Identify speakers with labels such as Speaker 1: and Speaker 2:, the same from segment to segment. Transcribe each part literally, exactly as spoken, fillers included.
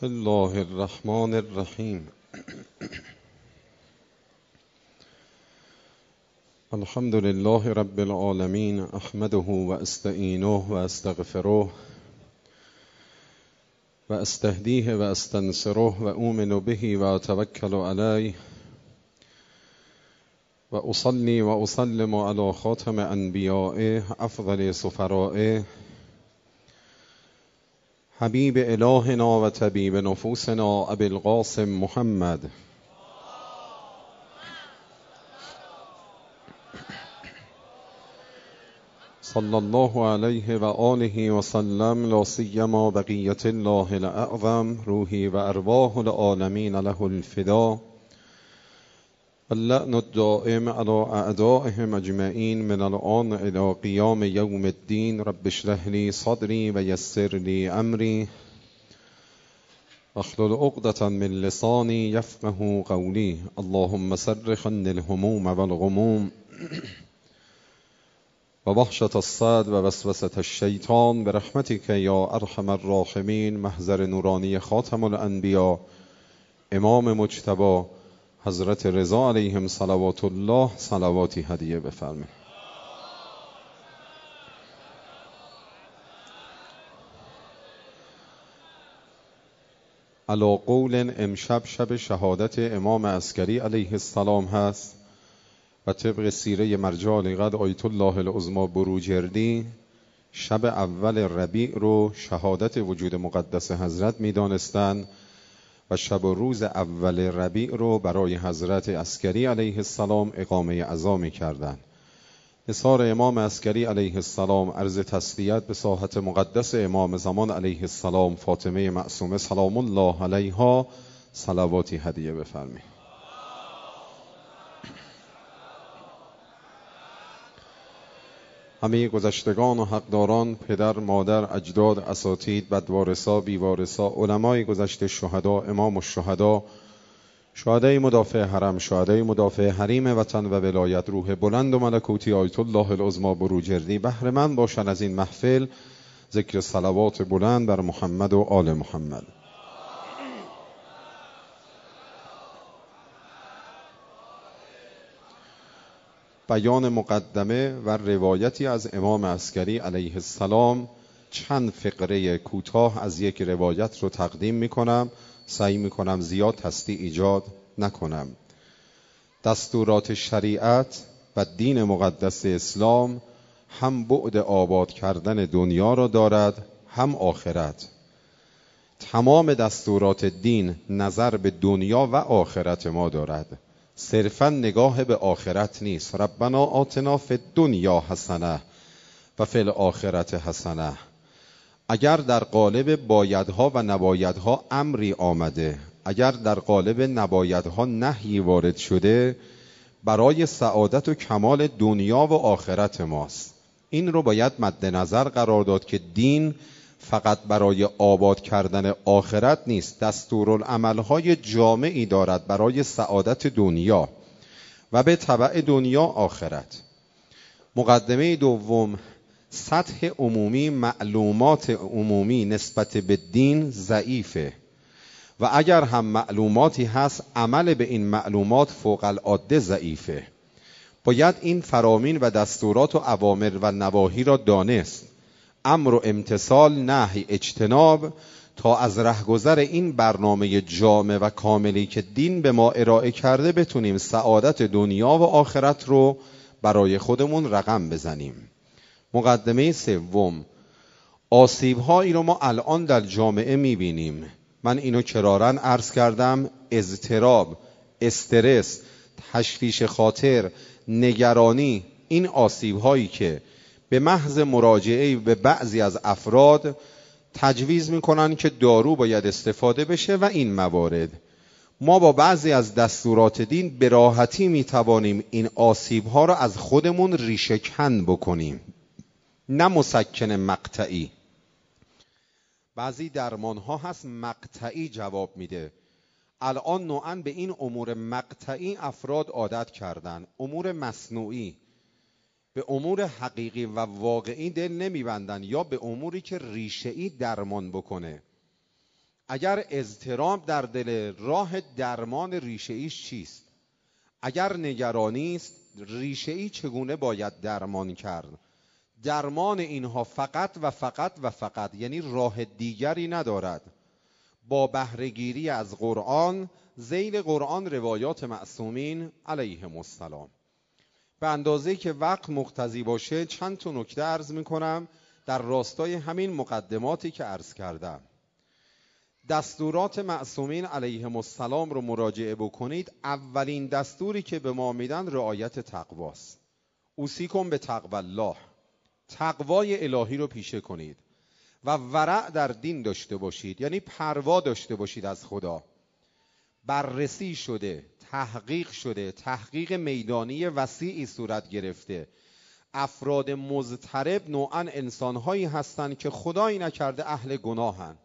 Speaker 1: بسم الله الرحمن الرحیم. الحمد لله رب العالمین، احمده و استعینه و استغفره و استهدیه و استنصره و اؤمن به و اتوکل علیه و اصلی و اسلم علی خاتم انبیائه افضل سفرائه حبیب الهنا و طبیب نفوسنا ابی القاسم محمد صلی الله علیه و آله و سلم، لا سیما بقیت الله الاعظم، روحی و ارواح العالمین له الفدا، اللعن الدائم علی اعدائهم اجمعین من الآن الی قیام یوم الدین. رب اشرح لی صدری و یسر لی امری واحلل عقدة من لسانی یفقهوا قولی. اللهم صرف عني الهموم والغموم و وحشة الصدر و وسوسة الشیطان برحمتک یا ارحم الراحمین. محضر نورانی خاتم الانبیا امام مجتبی حضرت رضا علیهم صلوات الله، صلواتی هدیه بفرمایید. علی قول امشب شب شهادت امام عسکری علیه السلام هست و طبق سیره مرجع لقد آیت الله العظمی بروجردی شب اول ربیع رو شهادت وجود مقدس حضرت می دانستند و شب و روز اول ربیع رو برای حضرت عسکری علیه السلام اقامه عزا می کردند. نثار امام عسکری علیه السلام، عرض تسلیت به ساحت مقدس امام زمان علیه السلام فاطمه معصومه سلام الله علیها، صلواتی هدیه بفرمایید. همه گذشتگان و حقداران، پدر، مادر، اجداد، اساتید، بدوارثا، بیوارثا، علمای گذشته، شهدا، امام الشهدا، شهدای مدافع حرم، شهدای مدافع حریم وطن و ولایت، روح بلند و ملکوتی آیت الله العظمی بروجردی بهره مند باشند از این محفل. ذکر صلوات بلند بر محمد و آل محمد. بیان مقدمه و روایتی از امام عسکری علیه السلام. چند فقره کوتاه از یک روایت رو تقدیم میکنم، سعی میکنم زیاد تصدیع ایجاد نکنم. دستورات شریعت و دین مقدس اسلام هم بعد آباد کردن دنیا را دارد هم آخرت. تمام دستورات دین نظر به دنیا و آخرت ما دارد، صرفا نگاه به آخرت نیست. ربنا آتنا فی الدنیا حسنه و فی الاخرة حسنه. اگر در قالب بایدها و نبایدها امری آمده، اگر در قالب نبایدها نهی وارد شده، برای سعادت و کمال دنیا و آخرت ماست. این رو باید مد نظر قرار داد که دین فقط برای آباد کردن آخرت نیست، دستورالعمل‌های جامعی دارد برای سعادت دنیا و به تبع دنیا آخرت. مقدمه دوم، سطح عمومی معلومات عمومی نسبت به دین ضعیفه و اگر هم معلوماتی هست عمل به این معلومات فوق العاده ضعیفه. باید این فرامین و دستورات و اوامر و نواهی را دانست، امر و امتثال، نهی، اجتناب، تا از رهگذر این برنامه جامع و کاملی که دین به ما ارائه کرده بتونیم سعادت دنیا و آخرت رو برای خودمون رقم بزنیم. مقدمه سوم، آسیب‌هایی رو ما الان در جامعه می‌بینیم. من اینو کراراً عرض کردم، اضطراب، استرس، تشویش خاطر، نگرانی، این آسیب‌هایی که به محض مراجعه به بعضی از افراد تجویز میکنن که دارو باید استفاده بشه و این موارد، ما با بعضی از دستورات دین به راحتی میتوانیم این آسیب‌ها را از خودمون ریشه کن بکنیم، نه مسکن مقطعی. بعضی درمان‌ها هست مقطعی جواب میده. الان نوعاً به این امور مقطعی افراد عادت کردن، امور مصنوعی. به امور حقیقی و واقعی دل نمیبندن یا به اموری که ریشه‌ای درمان بکنه. اگر اضطراب در دل، راه درمان ریشه ایش چیست؟ اگر نگرانی است، ریشه ای چگونه باید درمان کرد؟ درمان اینها فقط و فقط و فقط، یعنی راه دیگری ندارد، با بهره‌گیری از قرآن، ذیل قرآن روایات معصومین علیهم السلام. به اندازه‌ای که وقت مقتضی باشه چند تا نکته عرض میکنم در راستای همین مقدماتی که عرض کردم. دستورات معصومین علیهم السلام رو مراجعه بکنید. اولین دستوری که به ما میدن رعایت تقواست. اوصیکم به تقوی الله، تقوای الهی رو پیشه کنید و ورع در دین داشته باشید، یعنی پروا داشته باشید از خدا. بررسی شده، تحقیق شده، تحقیق میدانی وسیعی صورت گرفته. افراد مضطرب نوعاً انسانهایی هستند که خدایی نکرده اهل گناهن،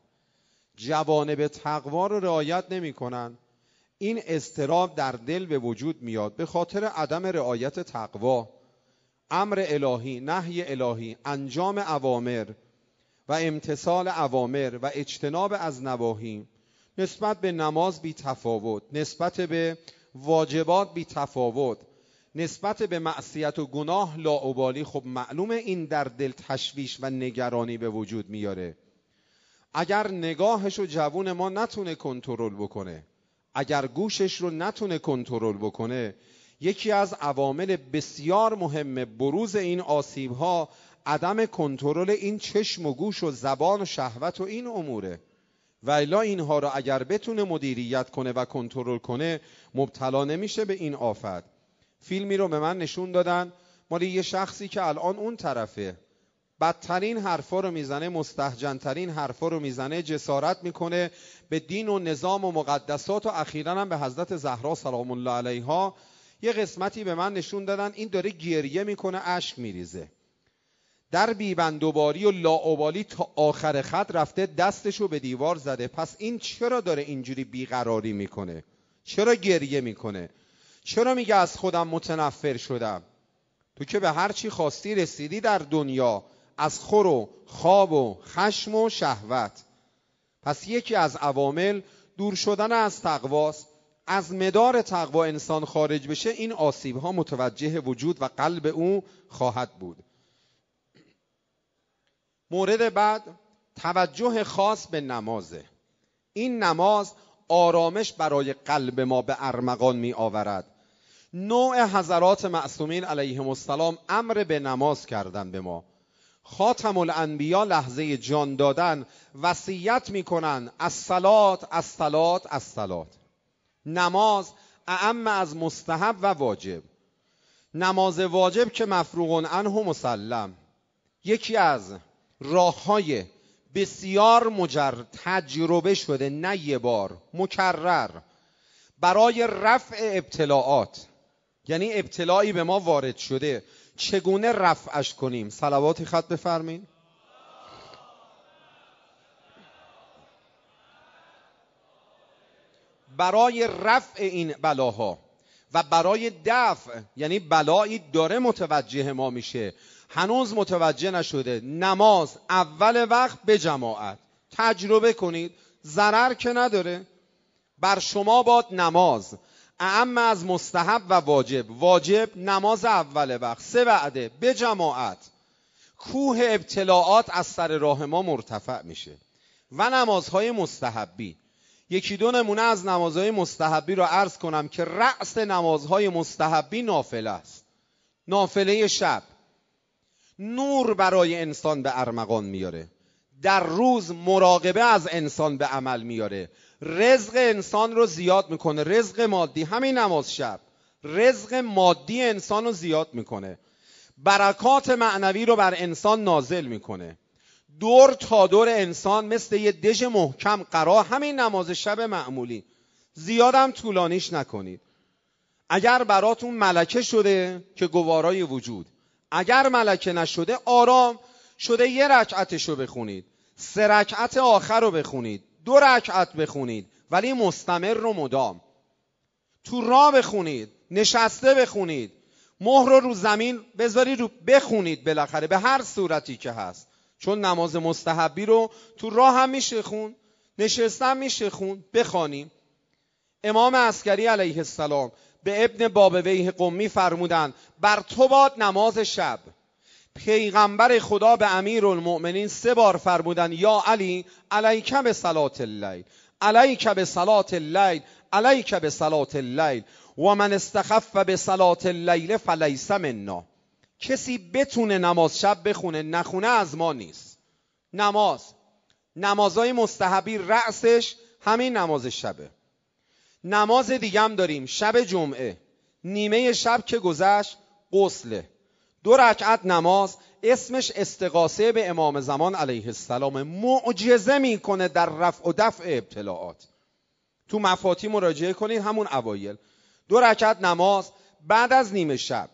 Speaker 1: جوانب تقوا رو رعایت نمی کنن. این اضطراب در دل به وجود میاد به خاطر عدم رعایت تقوا، امر الهی، نهی الهی، انجام اوامر و امتثال اوامر و اجتناب از نواهی. نسبت به نماز بی تفاوت، نسبت به واجبات بی تفاوت، نسبت به معصیت و گناه لاابالی. خب معلومه این در دل تشویش و نگرانی به وجود میاره. اگر نگاهش رو جوون ما نتونه کنترل بکنه، اگر گوشش رو نتونه کنترل بکنه، یکی از عوامل بسیار مهم بروز این آسیب‌ها عدم کنترل این چشم و گوش و زبان و شهوت و این اموره. و الا اینها رو اگر بتونه مدیریت کنه و کنترل کنه مبتلا نمیشه به این آفت. فیلمی رو به من نشون دادن مال یه شخصی که الان اون طرفه، بدترین حرفا رو میزنه، مستهجنترین حرفا رو میزنه، جسارت میکنه به دین و نظام و مقدسات و اخیراً هم به حضرت زهرا سلام الله علیها. یه قسمتی به من نشون دادن این داره گریه میکنه، اشک میریزه، در بیبندوباری و لاابالی تا آخر خط رفته دستشو به دیوار زده. پس این چرا داره اینجوری بیقراری میکنه؟ چرا گریه میکنه؟ چرا میگه از خودم متنفر شدم؟ تو که به هر چی خواستی رسیدی در دنیا، از خور و خواب و خشم و شهوت. پس یکی از عوامل دور شدن از تقواست. از مدار تقوا انسان خارج بشه این آسیب ها متوجه وجود و قلب او خواهد بود. مورد بعد توجه خاص به نمازه. این نماز آرامش برای قلب ما به ارمغان می آورد. نوع حضرات معصومین علیهم السلام امر به نماز کردن به ما. خاتم الانبیا لحظه جان دادن وصیت میکنن الصلات الصلات الصلات. نماز اعم از مستحب و واجب. نماز واجب که مفروغ عنه مسلم، یکی از راههای بسیار مجرد تجربه شده، نه یه بار، مکرر، برای رفع ابتلاعات. یعنی ابتلاعی به ما وارد شده چگونه رفعش کنیم؟ صلواتی خط بفرمین. برای رفع این بلاها و برای دفع، یعنی بلایی داره متوجه ما میشه هنوز متوجه نشده، نماز اول وقت به جماعت تجربه کنید، ضرر که نداره. بر شما باد نماز اعم از مستحب و واجب. واجب نماز اول وقت سه وعده به جماعت. کوه ابتلاعات از سر راه ما مرتفع میشه. و نمازهای مستحبی، یکی دو نمونه از نمازهای مستحبی رو عرض کنم که رأس نمازهای مستحبی نافله است. نافله شب نور برای انسان به ارمغان میاره، در روز مراقبه از انسان به عمل میاره، رزق انسان رو زیاد میکنه، رزق مادی. همین نماز شب رزق مادی انسان رو زیاد میکنه، برکات معنوی رو بر انسان نازل میکنه. دور تا دور انسان مثل یه دژ محکم قرار. همین نماز شب معمولی، زیادم طولانیش نکنید. اگر براتون ملکه شده که گوارای وجود، اگر ملکه نشده آرام شده یه رکعتشو بخونید، سه رکعت آخر رو بخونید، دو رکعت بخونید، ولی مستمر رو مدام. تو راه بخونید، نشسته بخونید، مهر رو رو زمین بذارید رو بخونید، بالاخره به هر صورتی که هست. چون نماز مستحبی رو تو راه هم میشه خون، نشستن میشه خون بخوانیم. امام عسکری علیه السلام به ابن بابویه قمی فرمودند بر تو باد نماز شب. پیغمبر خدا به امیرالمؤمنین سه بار فرمودند یا علی علیک به صلات اللیل، علیک به صلات اللیل، علیک به صلات اللیل و من استخف به صلات اللیل فلیس منا. کسی بتونه نماز شب بخونه نخونه از ما نیست. نماز نمازهای مستحبی رأسش همین نماز شبه. نماز دیگه هم داریم شب جمعه، نیمه شب که گذشت غسله، دو رکعت نماز، اسمش استغاثه به امام زمان علیه السلام. معجزه میکنه در رفع و دفع ابتلاعات. تو مفاتی مراجعه کنید همون اوایل. دو رکعت نماز بعد از نیمه شب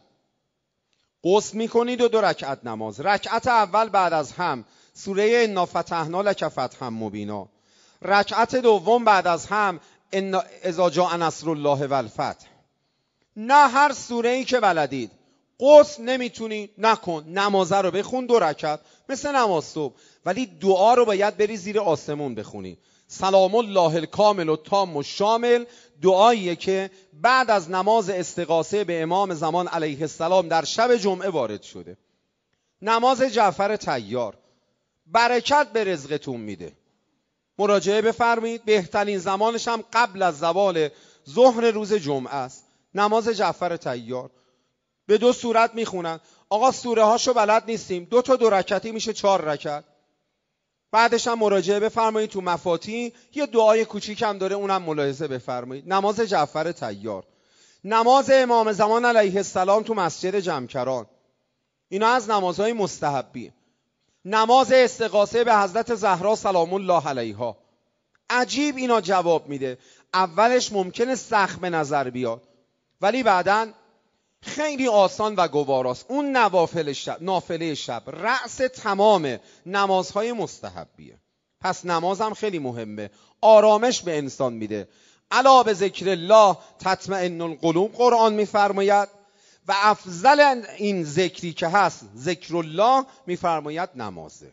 Speaker 1: غسل میکنید و دو رکعت نماز. رکعت اول بعد از هم سوره انا فتحنا لک فتحا مبینا. رکعت دوم بعد از هم اذا جاء نصر الله و الفتح. نه هر سوره ای که بلدید. غسل نمیتونی نکن، نمازه رو بخون دو رکعت مثل نماز صبح، ولی دعا رو باید بری زیر آسمون بخونی. سلام الله الکامل و تام و شامل دعاییه که بعد از نماز استغاثه به امام زمان علیه السلام در شب جمعه وارد شده. نماز جعفر طیار برکت به رزقتون میده. مراجعه بفرمایید. بهترین زمانش هم قبل از زوال ظهر روز جمعه است. نماز جعفر طیار به دو صورت میخونن. آقا سوره هاشو بلد نیستیم، دو تا دو رکعتی میشه چهار رکعت. بعدش هم مراجعه بفرمایید. تو مفاتی یه دعای کوچیک هم داره، اونم ملاحظه بفرمایید. نماز جعفر طیار، نماز امام زمان علیه السلام تو مسجد جمکران، اینا از نمازهای مستحبی. نماز استغاثه به حضرت زهرا سلام الله علیها. عجیب اینا جواب میده. اولش ممکنه سخت به نظر بیاد ولی بعداً خیلی آسان و گواراست. اون نوافل شب، نافله شب رأس تمام نمازهای مستحبیه. پس نمازم خیلی مهمه، آرامش به انسان میده. الا به ذکر الله تطمئن القلوب قرآن میفرماید و افضل این ذکری که هست ذکر الله میفرماید نمازه.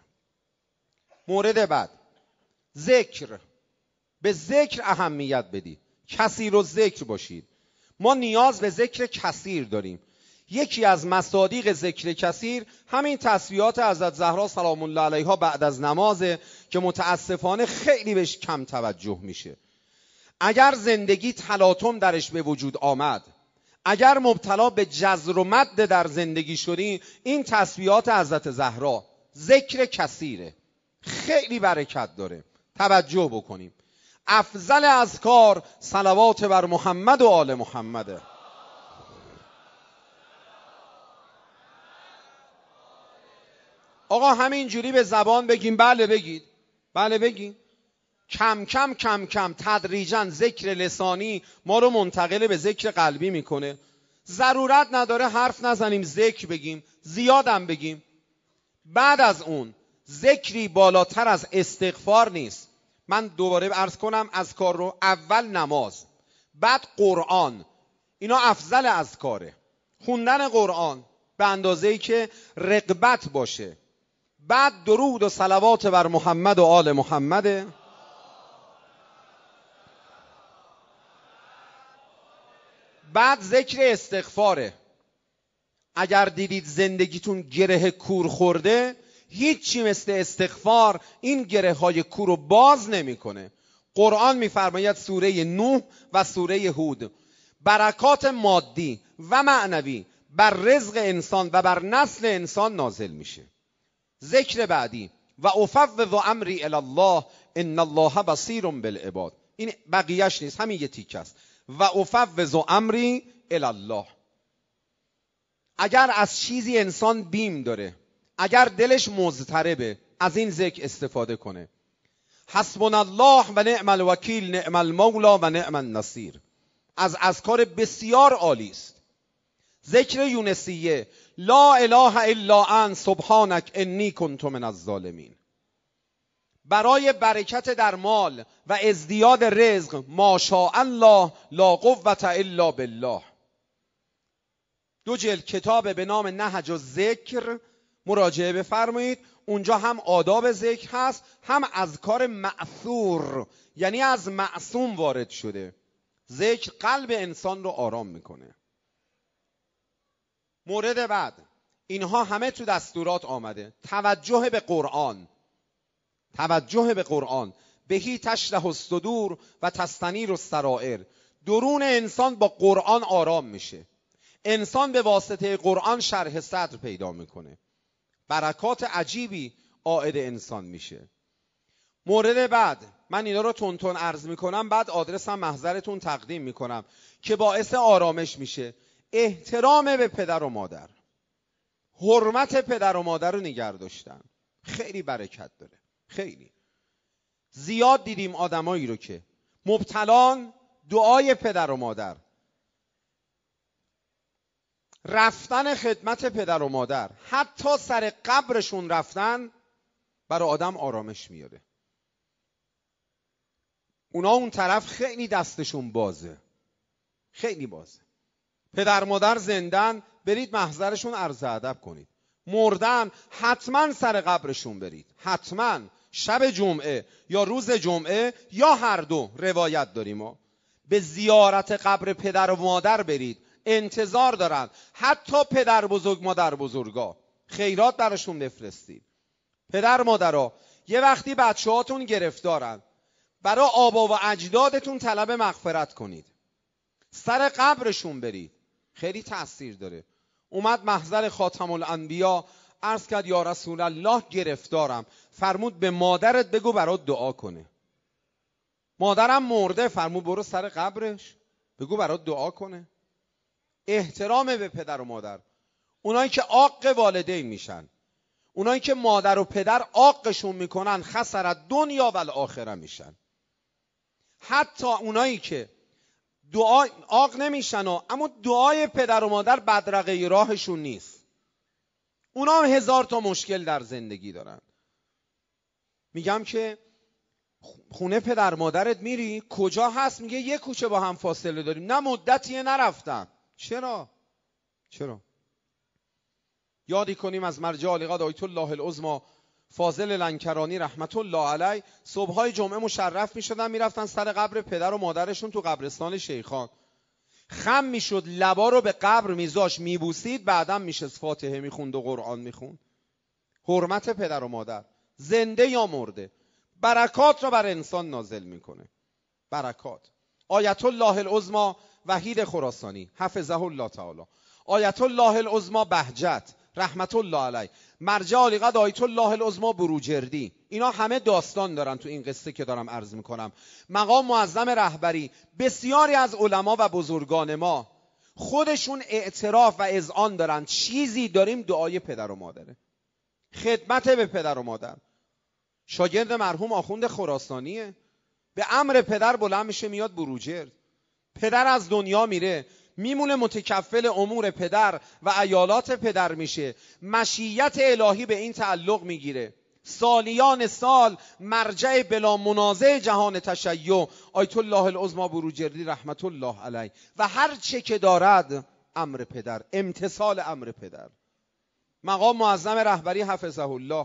Speaker 1: مورد بعد ذکر. به ذکر اهمیت بدید، کثیر و ذکر باشید. ما نیاز به ذکر کثیر داریم. یکی از مصادیق ذکر کثیر همین تسبیحات حضرت زهرا سلام الله علیها بعد از نمازه که متاسفانه خیلی بهش کم توجه میشه. اگر زندگی تلاطم درش به وجود آمد، اگر مبتلا به جزر و مد در زندگی شدی، این تسبیحات حضرت زهرا ذکر کثیره، خیلی برکت داره، توجه بکنیم. افضل اذکار صلوات بر محمد و آل محمده. آقا همین جوری به زبان بگیم بله بگید، بله بگید. کم کم کم کم تدریجا ذکر لسانی ما رو منتقل به ذکر قلبی میکنه. ضرورت نداره حرف نزنیم، ذکر بگیم، زیادم بگیم. بعد از اون ذکری بالاتر از استغفار نیست. من دوباره عرض کنم اذکار رو، اول نماز، بعد قرآن، اینا افضل اذکاره. خوندن قرآن به اندازه‌ای که رغبت باشه، بعد درود و صلوات بر محمد و آل محمد، بعد ذکر استغفاره. اگر دیدید زندگیتون گره کور خورده، هیچی مثل استغفار این گره های کور رو باز نمیکنه. قرآن میفرماید سوره نوح و سوره هود برکات مادی و معنوی بر رزق انسان و بر نسل انسان نازل میشه. ذکر بعدی و افوض امری الی الله ان الله بصیر بالعباد. این بقیهش نیست، همین یه تیکه است. و افوض امری الی الله. اگر از چیزی انسان بیم داره، اگر دلش مضطربه، از این ذکر استفاده کنه. حسبنا الله و نعم الوکیل نعم المولا و نعم النصیر. از اذکار بسیار عالی است. ذکر یونسیه لا اله الا انت سبحانک انی کنت من الظالمین. برای برکت در مال و ازدیاد رزق ماشاء الله لا قوة الا بالله. دو جلد کتاب به نام نهج الذکر مراجعه بفرمایید. اونجا هم آداب ذکر هست، هم اذکار مأثور، یعنی از معصوم وارد شده. ذکر قلب انسان رو آرام میکنه. مورد بعد، اینها همه تو دستورات آمده. توجه به قرآن، توجه به قرآن. بهی تشرح الصدور و تستنیر السرائر. درون انسان با قرآن آرام میشه. انسان به واسطه قرآن شرح صدر پیدا میکنه. برکات عجیبی عائد انسان میشه. مورد بعد، من اینا رو تون تون عرض میکنم، بعد آدرسم محضرتون تقدیم میکنم که باعث آرامش میشه. احترام به پدر و مادر، حرمت پدر و مادر رو نگه داشتن خیلی برکت داره. خیلی زیاد دیدیم آدمایی رو که مبتلان دعای پدر و مادر، رفتن خدمت پدر و مادر، حتی سر قبرشون رفتن برای آدم آرامش میاره. اونا اون طرف خیلی دستشون بازه، خیلی بازه. پدر مادر زندن، برید محضرشون عرض ادب کنید. مردن، حتما سر قبرشون برید، حتما شب جمعه یا روز جمعه یا هر دو روایت داریم ما. به زیارت قبر پدر و مادر برید، انتظار دارن. حتی پدر بزرگ مادر بزرگا خیرات براشون بفرستید. پدر مادرها یه وقتی بچه هاتون گرفتارن، برای آبا و اجدادتون طلب مغفرت کنید، سر قبرشون برید، خیلی تأثیر داره. اومد محضر خاتم الانبیا عرض کرد یا رسول الله گرفتارم، فرمود به مادرت بگو برات دعا کنه. مادرم مرده، فرمود برو سر قبرش بگو برات دعا کنه. احترام به پدر و مادر. اونایی که عاق والدین میشن، اونایی که مادر و پدر عاقشون میکنن، خسرت دنیا و الاخره میشن. حتی اونایی که دعا عاق نمیشن و اما دعای پدر و مادر بدرقه راهشون نیست، اونا هم هزار تا مشکل در زندگی دارن. میگم که خونه پدر مادرت میری، کجا هست؟ میگه یه کوچه با هم فاصله داریم. نه مدتیه نرفتم. چرا؟ چرا؟ یادی کنیم از مرجع علیقدر آیت الله العظمی فاضل لنکرانی رحمت الله علیه، صبحهای جمعه مشرف میشدن میرفتن سر قبر پدر و مادرشون تو قبرستان شیخان. خم میشد، لبا رو به قبر میذاش، میبوسید، بعدم میشست فاتحه میخوند و قرآن میخوند. حرمت پدر و مادر، زنده یا مرده، برکات رو بر انسان نازل میکنه. برکات. آیت الله العظمی وحید خراسانی حفظه الله تعالی، آیت الله العظمی بهجت رحمت الله علیه، مرجع علیقدر آیت الله العظمی بروجردی، اینا همه داستان دارن تو این قصه که دارم عرض میکنم. مقام معظم رهبری، بسیاری از علما و بزرگان ما خودشون اعتراف و اذعان دارن چیزی داریم، دعای پدر و مادره، خدمت به پدر و مادر. شاگرد مرحوم آخوند خراسانیه، به امر پدر بلند میشه میاد بروجرد. پدر از دنیا میره، میمونه متکفل امور پدر و ایالات پدر میشه. مشیت الهی به این تعلق میگیره. سالیان سال مرجع بلا منازع جهان تشیع آیت الله العظمی بروجردی رحمت الله علیه، و هر چه که دارد امر پدر، امتثال امر پدر. مقام معظم رهبری حفظه الله،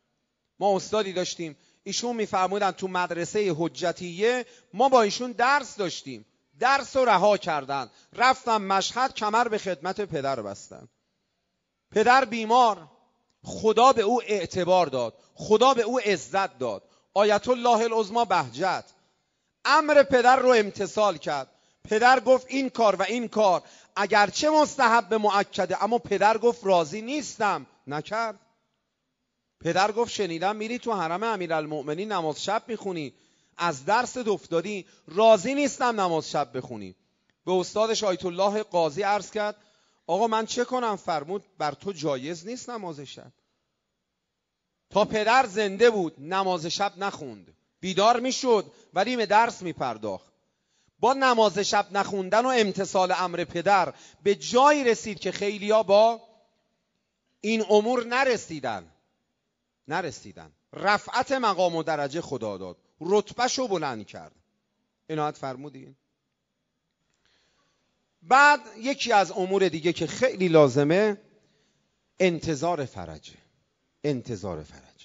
Speaker 1: ما استادی داشتیم، ایشون میفرمودن تو مدرسه حجتیه ما با ایشون درس داشتیم، درس رو رها کردن، رفتن مشهد، کمر به خدمت پدر بستن. پدر بیمار، خدا به او اعتبار داد، خدا به او عزت داد. آیت الله العظمی بهجت امر پدر رو امتثال کرد. پدر گفت این کار و این کار اگرچه مستحب مؤکده، اما پدر گفت راضی نیستم، نکرد. پدر گفت شنیدم میری تو حرم امیرالمؤمنین نماز شب میخونی، از درس افتادی، راضی نیستم نماز شب بخونی. به استادش آیت الله قاضی عرض کرد آقا من چه کنم؟ فرمود بر تو جایز نیست نماز شب. تا پدر زنده بود نماز شب نخوند، بیدار میشد ولی به درس میپرداخت. با نماز شب نخوندن و امتثال امر پدر به جایی رسید که خیلیا با این امور نرسیدن نرسیدن رفعت مقام و درجه خدا داد، رتبهشو بلند کرد. عنایت فرمودین. بعد یکی از امور دیگه که خیلی لازمه، انتظار فرجه. انتظار فرج.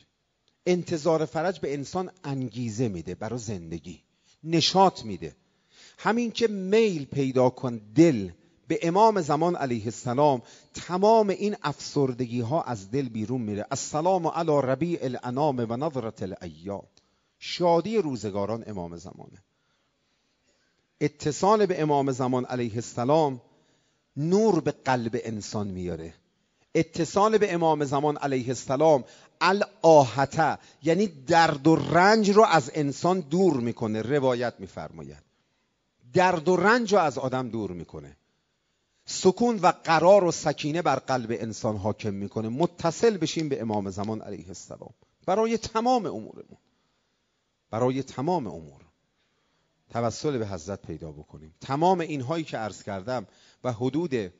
Speaker 1: انتظار فرج به انسان انگیزه میده برای زندگی، نشاط میده. همین که میل پیدا کن دل به امام زمان علیه السلام، تمام این افسردگی ها از دل بیرون میره. السلام علی ربیع الانام و نظرة الایام، شادی روزگاران امام زمانه. اتصال به امام زمان علیه السلام نور به قلب انسان میاره. اتصال به امام زمان علیه السلام الآهته، یعنی درد و رنج رو از انسان دور میکنه. روایت میفرماید درد و رنج رو از آدم دور میکنه، سکون و قرار و سکینه بر قلب انسان حاکم میکنه. متصل بشیم به امام زمان علیه السلام برای تمام امورمون، برای تمام امور توسل به حضرت پیدا بکنیم. تمام اینهایی که عرض کردم و حدود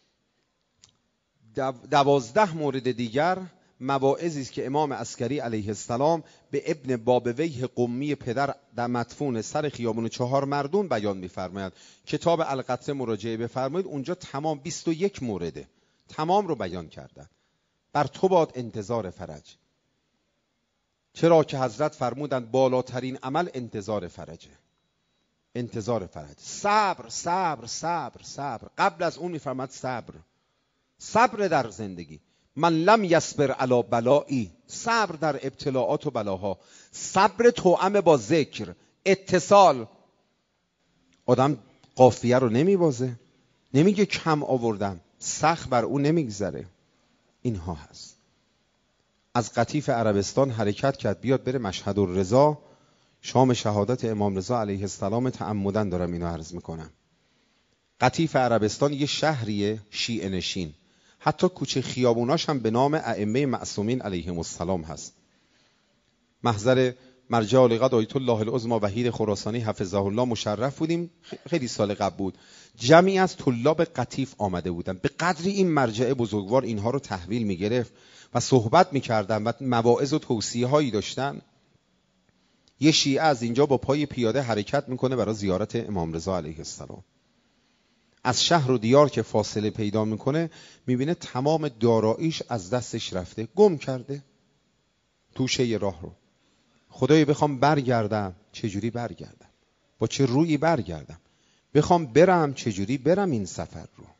Speaker 1: دوازده مورد دیگر مواعظی است که امام عسکری علیه السلام به ابن بابویه قمی پدر در مدفون سر خیابون چهار مردون بیان می‌فرماید. کتاب القطره مراجعه بفرمایید، اونجا تمام بیست و یک مورده تمام رو بیان کردن. بر تو باد انتظار فرج، چرا که حضرت فرمودند بالاترین عمل انتظار فرجه. انتظار فرج، صبر صبر صبر صبر. قبل از اون می‌فرماد صبر، صبر در زندگی. من لم یصبر علی بلائی، صبر در ابتلاعات و بلاها. صبر توأم با ذکر، اتصال. آدم قافیه رو نمیبازه، نمیگه کم آوردم، سخت بر او نمیگذره. اینها هست. از قطیف عربستان حرکت کرد بیاد بره مشهد الرضا، شام شهادت امام رضا علیه السلام. تعمدن دارم اینو عرض میکنم. قطیف عربستان یه شهریه شیعه نشین، حتی کوچه خیابوناش هم به نام ائمه معصومین علیهم السلام هست. محضر مرجع القدس آیت الله العظمی وحید خراسانی حفظه الله مشرف بودیم. خیلی سال قبل بود. جمعی از طلاب قطیف آمده بودن. به قدری این مرجع بزرگوار اینها رو تحویل میگرفت و صحبت میکردن و مواعظ و توصیه هایی داشتن. یه شیعه از اینجا با پای پیاده حرکت میکنه برای زیارت امام رضا علیه السلام. از شهر و دیار که فاصله پیدا میکنه، میبینه تمام داراییش از دستش رفته، گم کرده توشه راه رو. خدای بخوام برگردم چجوری برگردم؟ با چه رویی برگردم؟ بخوام برم چجوری برم این سفر رو؟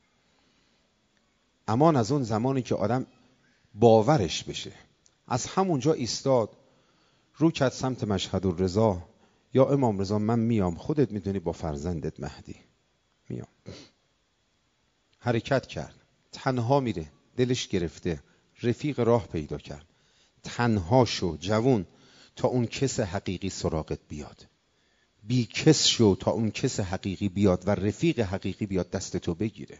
Speaker 1: امان از اون زمانی که آدم باورش بشه. از همونجا ایستاد، رو کرد سمت مشهد الرضا. یا امام رضا من میام، خودت میدونی با فرزندت مهدی میام. حرکت کرد، تنها میره، دلش گرفته. رفیق راه پیدا کرد. تنها شو جوون تا اون کس حقیقی سراغت بیاد. بی کس شو تا اون کس حقیقی بیاد و رفیق حقیقی بیاد دستتو بگیره.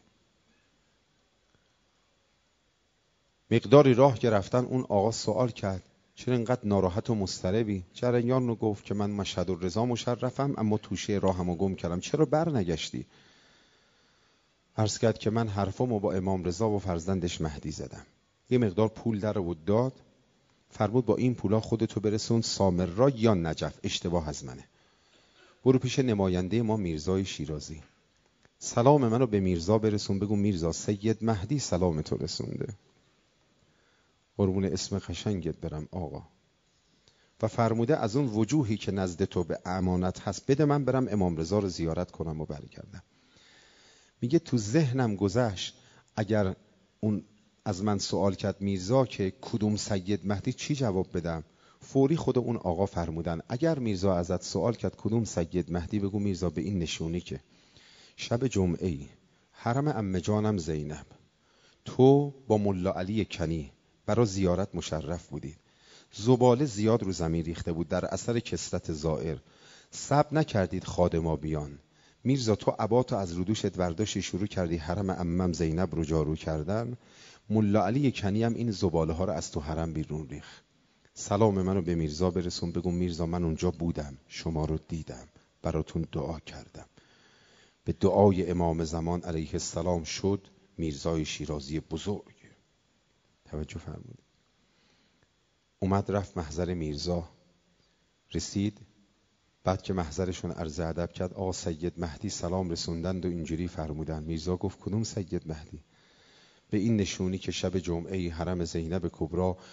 Speaker 1: مقداری راه که رفتن، اون آقا سوال کرد چرا اینقدر ناراحت و مضطربی؟ جریان رو گفت که من مشهد الرضا مشرفم، اما توشه راهمو گم کردم. چرا بر نگشتی؟ عرض کرد که من حرفمو با امام رضا و فرزندش مهدی زدم. یه مقدار پول در آورد داد، فرمود با این پولا خودتو برسون سامرا یا نجف، اشتباه از منه. برو پیش نماینده ما میرزای شیرازی، سلام منو به میرزا برسون، بگو میرزا سید مهدی سلامتو رسونده. قربون اسم قشنگت برم آقا. و فرموده از اون وجوهی که نزد تو به امانت هست بده من برم امام رضا رو زیارت کنم و برگردم. میگه تو ذهنم گذشت اگر اون از من سوال کرد میرزا که کدوم سید مهدی چی جواب بدم، فوری خود اون آقا فرمودن اگر میرزا ازت سوال کرد کدوم سید مهدی، بگو میرزا به این نشونی که شب جمعه ای حرم عمه جانم زینب تو با ملا علی کنی برای زیارت مشرف بودید. زباله زیاد رو زمین ریخته بود در اثر کثرت زائر. صبر نکردید خادما بیان. میرزا تو عباتو از رودوشت ورداشتی شروع کردی حرم عمم زینب رو جارو کردن. ملا علی کنی هم این زباله ها رو از تو حرم بیرون ریخت. سلام منو به میرزا برسون، بگو میرزا من اونجا بودم، شما رو دیدم، براتون دعا کردم. به دعای امام زمان علیه السلام شد میرزای شیرازی بزرگ. توجه فرمودید. اومد رفت محضر میرزا، رسید. بعد که محضرشون عرض ادب کرد، آقا سید مهدی سلام رسوندند و اینجوری فرمودن. میرزا گفت کدوم سید مهدی؟ به این نشونی که شب جمعه حرم زینب کبرا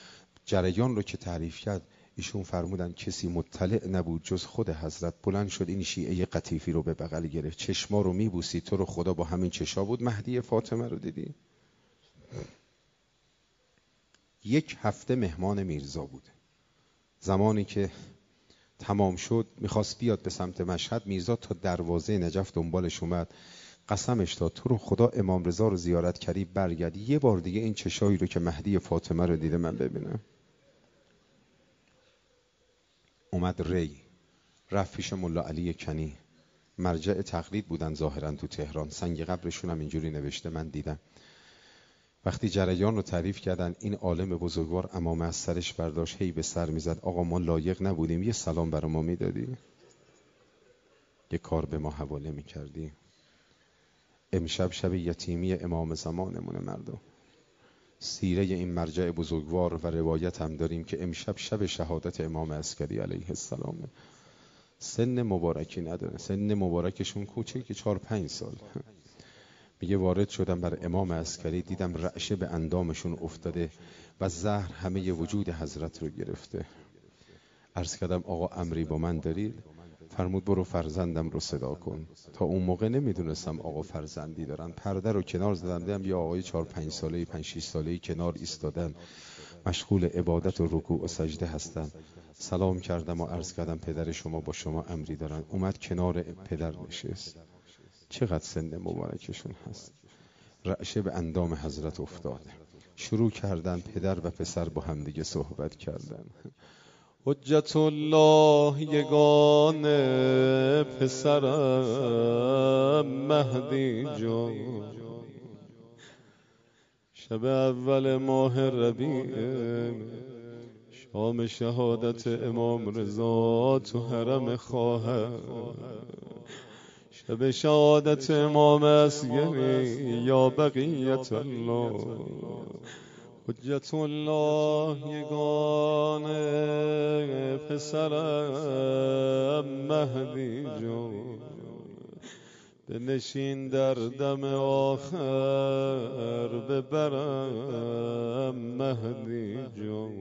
Speaker 1: جریان رو که تعریف کرد ایشون فرمودن کسی مطلع نبود جز خود حضرت. بلند شد این شیعه قطیفی رو به بغل گرفت، چشما رو میبوسی، تو رو خدا با همین چشا بود مهدی فاطمه رو دیدی؟ یک هفته مهمان میرزا بود. زمانی که تمام شد میخواست بیاد به سمت مشهد، میرزا تا دروازه نجف دنبالش اومد، قسمش داد تو رو خدا امام رضا رو زیارت کردی برگردی یه بار دیگه این چشایی رو که مهدی فاطمه رو دیده من ببینم. اومد ری، رفت پیش ملا علی کنی، مرجع تقلید بودن ظاهرا تو تهران، سنگ قبرشون هم اینجوری نوشته من دیدم. وقتی جریان رو تعریف کردن این عالم بزرگوار عمامه از سرش برداشت، هی به سر میزد آقا ما لایق نبودیم یه سلام برای ما میدادی، یه کار به ما حواله میکردی. امشب شب یتیمی امام زمانمونه مردم. سیره این مرجع بزرگوار و روایت هم داریم که امشب شب شهادت امام عسکری علیه السلام. سن مبارکی نداره، سن مبارکشون کوچیک که چهار پنج سال. میگه وارد شدم بر امام عسکری، دیدم رعشه به اندامشون افتاده و زهر همه وجود حضرت رو گرفته. عرض کردم آقا امری با من دارید؟ فرمود برو فرزندم رو صدا کن. تا اون موقع نمیدونستم آقا فرزندی دارن. پرده رو کنار زدم، دیدم یه آقای چهار پنج ساله پنج شش ساله کنار ایستادن مشغول عبادت و رکوع و سجده هستن. سلام کردم و عرض کردم پدر شما با شما امری دارن. اومد کنار پدر نشست. چقدر سن مبارکشون هست. رعشه به اندام حضرت افتاد. شروع کردن پدر و پسر با همدیگه صحبت کردن. حجت الله یگانه پسرم مهدی جان، شب اول ماه ربیع شام شهادت امام رضا تو حرم خواهر، شب شهادت امام عسکری یا بقیت الله. حجت الله یگانه پسرم مهدی جان، بنشین در دم آخر ببرم مهدی جان،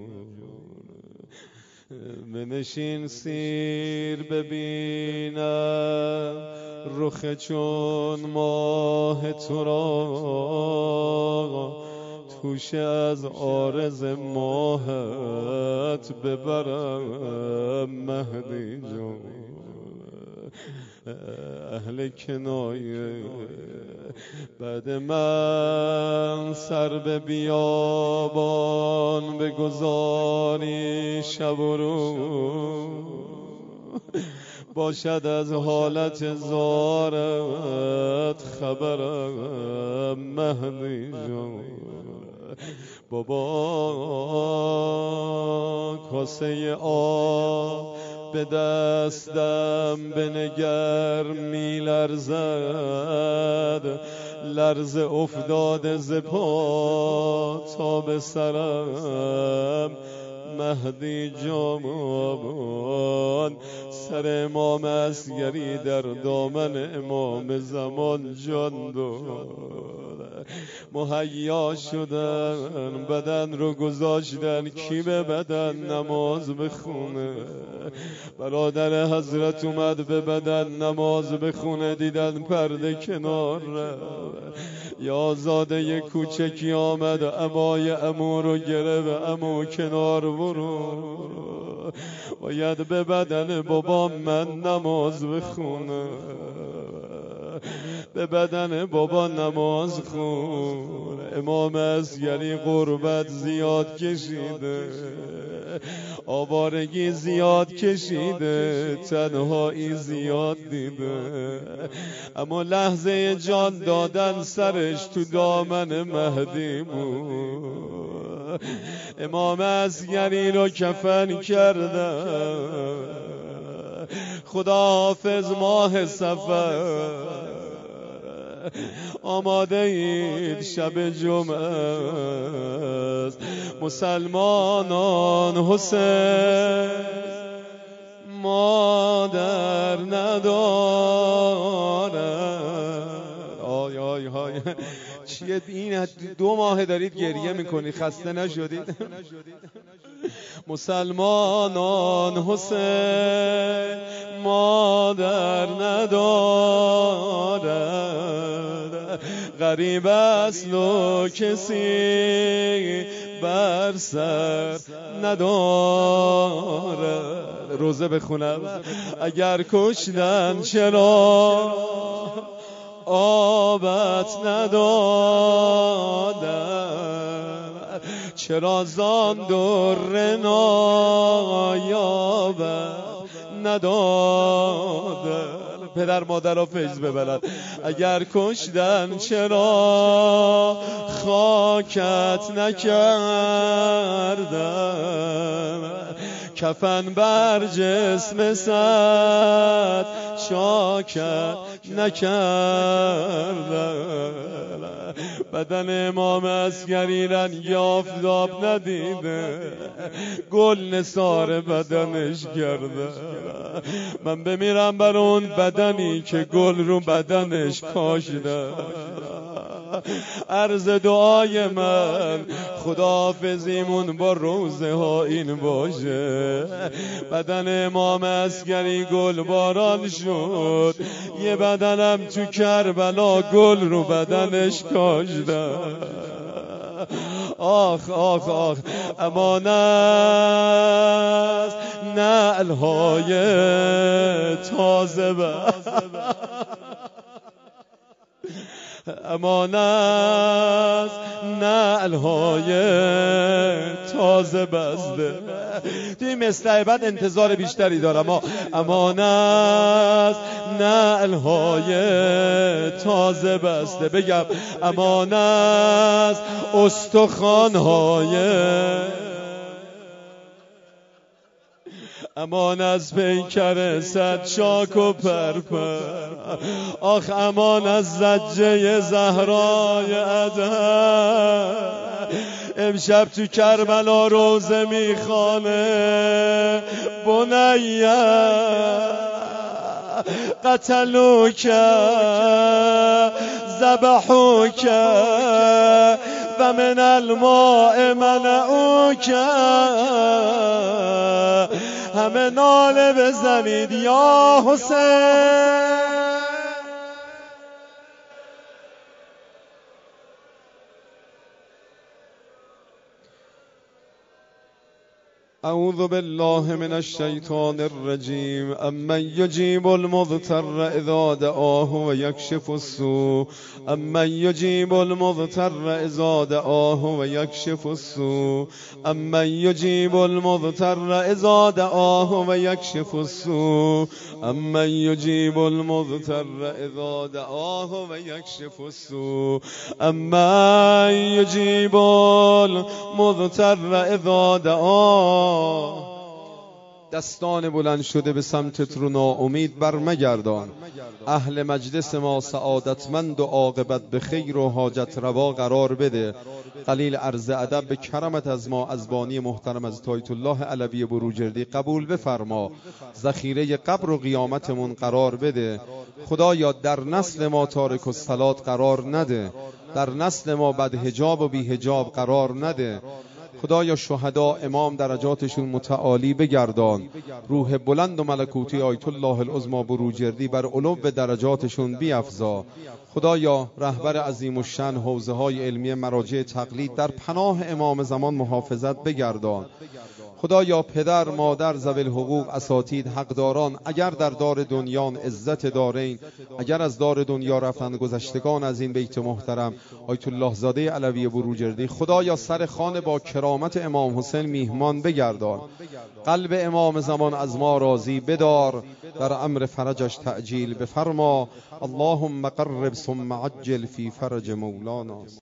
Speaker 1: بنشین سیر ببینم رخ چون ماه تو را، توشه از عارض ماهت ببرم مهدی جان. اهل کنایه بعد من سر به بیابان بگذاری شب و روز، باشد از حالت زارت خبرم مهدی جان. بابا کاسه آب به دستم بنگر می لرزد، لرز افتاده ز پا تا به سرم مهدی جان. سر امام عسکری در دامن امام زمان جان داد، مهیا شدن بدن رو گذاشتن کی به بدن نماز بخونه. برادر حضرت اومد به بدن نماز بخونه، دیدن پرده کنار رفت. یا آزاده کوچکی آمد عبای عمو رو گرفت، عمو کنار برو، باید به بدن بابام من نماز بخونه. به بدن بابا نماز خون. امام عسکری غربت زیاد کشیده، آوارگی زیاد کشیده، تنهایی زیاد دیده، اما لحظه جان دادن سرش تو دامن مهدی بود. امام عسکری رو کفن کردن، خداحافظ ماه صفر، آماده اید شب جمعه است مسلمانان. حسین مادر ندارد. آی آی آی چیه این؟ دو ماه دارید گریه میکنی، خسته نشدید؟ مسلمانان حسین مادر ندارد، غریب است و کسی بر سر ندارد. روزه بخونم اگر کشتن چرا آبت ندادن، چرا زان در نایابت ندادن. پدر مادر را فیض ببرن. اگر کشتن چرا خاکت نکردن، کفن بر جسم صد شاکت نکردن. بدن امام عسکری رنگ آفتاب ندیده، گل نثار بدنش کرده. من بمیرم بر اون بدنی که گل رو بدنش کاشته. عرض دعای من خداحافظیمون با روزه ها این باشه. بدن امام عسکری گل باران شد، یه بدنم تو کربلا گل رو بدنش کاشته. آخ آخ آخ امان است نعل‌های تازه بست، امان است نعل‌های تازه بسته. توی مستعبت انتظار بیشتری دارم. امان است نعل‌های تازه بسته. بگم امان است استخوان‌های، امان از پیکر صد شاک و پرپر. آخ امان از زجه زهرای عدن. امشب تو کربلا روزه میخوانه بنیه قتلوک ذبحوک و من الماء منعوک. همه ناله بزنید یا حسین. اعوذ بالله من الشیطان الرجیم. امن یجیب المضطر اذا دعاه و یکشف السوء، امن یجیب المضطر اذا دعاه و یکشف السوء، امن یجیب المضطر اذا دعاه و یکشف السوء، امن یجیب المضطر اذا دعاه و یکشف السوء، امن یجیب المضطر اذا دعاه. دستان بلند شده به سمتت رو ناامید بر مگردان. اهل مجلس ما سعادتمند و عاقبت به خیر و حاجت روا قرار بده. قلیل عرض ادب به کرمت از ما از بانی محترم از آیت الله علوی بروجردی قبول بفرما. ذخیره قبر و قیامتمون قرار بده. خدایا در نسل ما تارک الصلات قرار نده، در نسل ما بدحجاب و بیحجاب قرار نده. خدایا شهدا امام درجاتشون متعالی بگردان. روح بلند و ملکوتی آیت الله العظمی بروجردی بر علو درجاتشون بیفزا. خدایا رهبر عظیم الشأن حوزه های علمی مراجع تقلید در پناه امام زمان محافظت بگردان. خدایا پدر، مادر، ذوی الحقوق، اساتید، حقداران اگر در دار دنیان عزت دارین، اگر از دار دنیا رفتن گذشتگان از این بیت محترم آیت الله زاده علوی بروجردی، خدایا سر خانه با کرامت امام حسین میهمان بگردان. قلب امام زمان از ما راضی بدار، در امر فرجش تعجیل بفرما. اللهم قرب ثم عجل فی فرج مولانا.